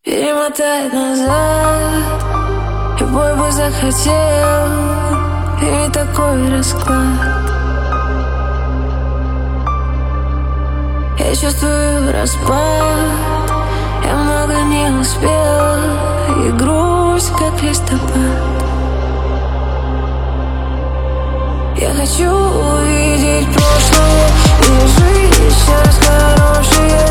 Перемотай назад, любой бы захотел, и ведь такой расклад. Я чувствую распад, я много не успела, и грусть, как листопад. Я хочу увидеть прошлое и жить сейчас хорошее.